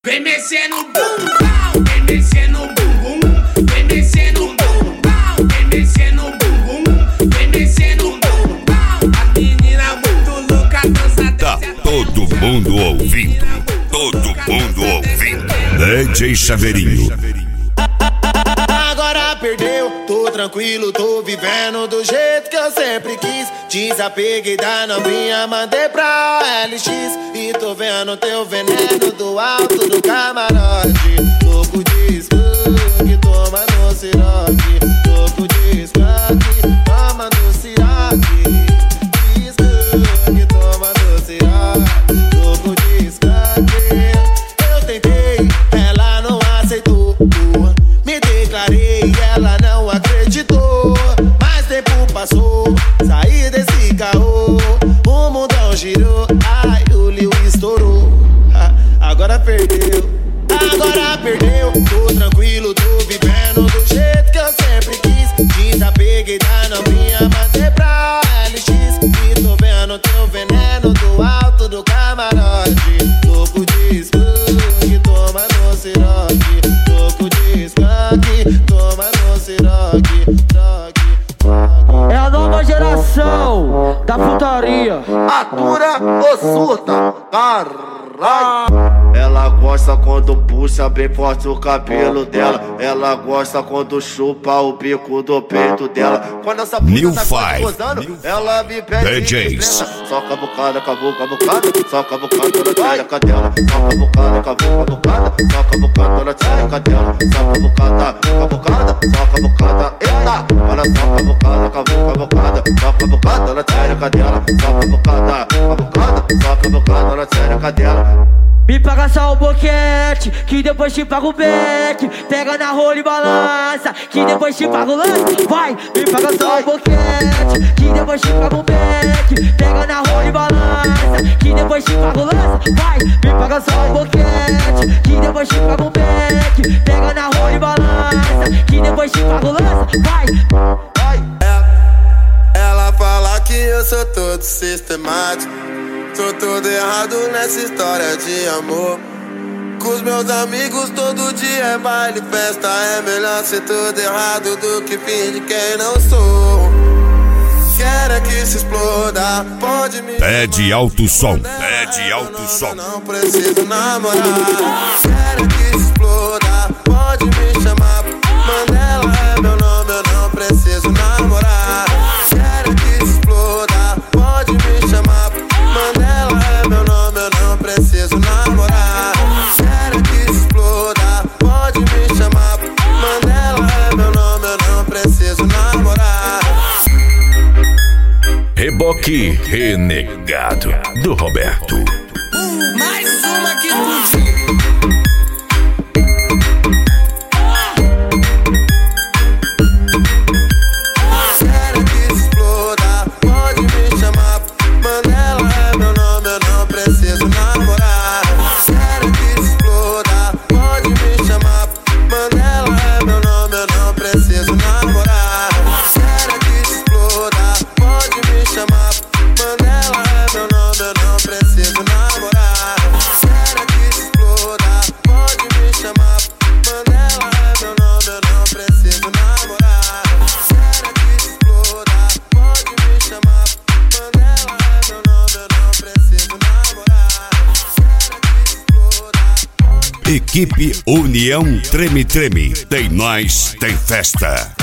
Vem mexendo o bum, vem mexendo o bumbum, vem mexendo o bum, vem mexendo o bumbum, vem mexendo o bum. A menina muito louca dança. Tá todo mundo ouvindo, todo mundo ouvindo. DJ Chaveirinho. Agora perdeu, tô tranquilo, tô vivendo do jeito que eu sempre quis. Desapeguei da novinha, mandei pra LX. E tô vendo teu veneno do alto do camarote. Louco de skunk, toma no siroque. Louco de skunk, toma no siroque. Skunk, toma no siroque. Louco de skunk. Eu tentei, ela não aceitou. Me declarei, ela não acreditou. Mas tempo passou, saí desse caô. O mundão girou, ai, o Liu estourou. Agora perdeu, tô tranquilo, tô vivendo do jeito que eu sempre quis. Desapeguei da novinha, mandei pra LX. E tô vendo teu veneno do alto do camarote. Louco de skunk, toma no siroque. Louco de skunk, toma no siroque. É a nova geração da putaria. Atura ou surta, caralho. Ela gosta quando puxa bem forte o cabelo dela. Ela gosta quando chupa o bico do peito dela. Quando essa New puta tá Five, gozando, ela me pede DJs. Soca a bocada, cavuca a bocada. Soca a bocada, ela tira a cadela. Soca a bocada, cavuca a bocada. Soca a bocada, ela tira a cadela. Soca a bocada, cabocada. Soca a bocada, eita. Ela soca a bocada, cavuca a bocada. Soca a bocada, ela tira a cadela. Soca a bocada, cabocada. Soca a bocada, ela tira a cadela. Me paga só o boquete, que depois te paga o beck. Pega na rola e balança, que depois te paga o lance. Vai, me paga só o boquete, que depois te paga o beck. Pega na rola e balança, que depois te paga o lance. Vai, me paga só o boquete, que depois te paga o beck. Pega na rola e balança, que depois te paga o lance. Vai. Ela fala que eu sou todo sistemático. Tô todo errado nessa história de amor. Com os meus amigos todo dia é baile, festa. É melhor ser todo errado do que fingir quem não sou. Quero que se exploda, pode me Pede alto som, pede alto som. Não preciso namorar. Quero que se exploda, pode me chamar. Mandela é meu nome, eu não preciso namorar. Quero que se exploda, pode me chamar. Mandela é meu nome, eu não preciso namorar. Quero que se exploda, pode me chamar. Mandela é meu nome, eu não preciso namorar. Reboque Renegado do Roberto. Mais uma que tu. Quero que se exploda, pode me chamar. Mandela é meu nome, eu não preciso namorar. Quero que se exploda, pode me chamar. Mandela é meu nome, eu não preciso namorar. Quero que se exploda, pode me chamar. Mandela é meu nome, eu não preciso namorar. Quero que se exploda, pode me chamar. Mandela é meu nome, eu não preciso namorar. Quero que se exploda, pode me chamar. Mandela é meu nome, eu não preciso namorar. Quero que se exploda. Equipe União Treme Treme. Tem nós, tem festa.